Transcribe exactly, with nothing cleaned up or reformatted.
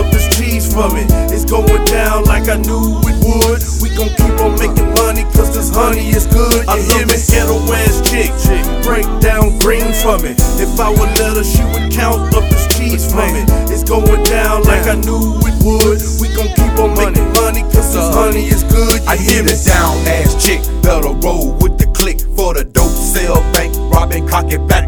up this cheese for me. It's going down like I knew it would. We gon' keep on making money cause this honey is good. You I hear me? Ghetto ass chick, chick, break down green for me. If I would let her, she would count up this cheese for me. It's going down like I knew it would. We gon' keep on making money cause this honey is good. You I hear me? Down ass chick, better roll with the click for the dope sell bank, robbing, cock it back.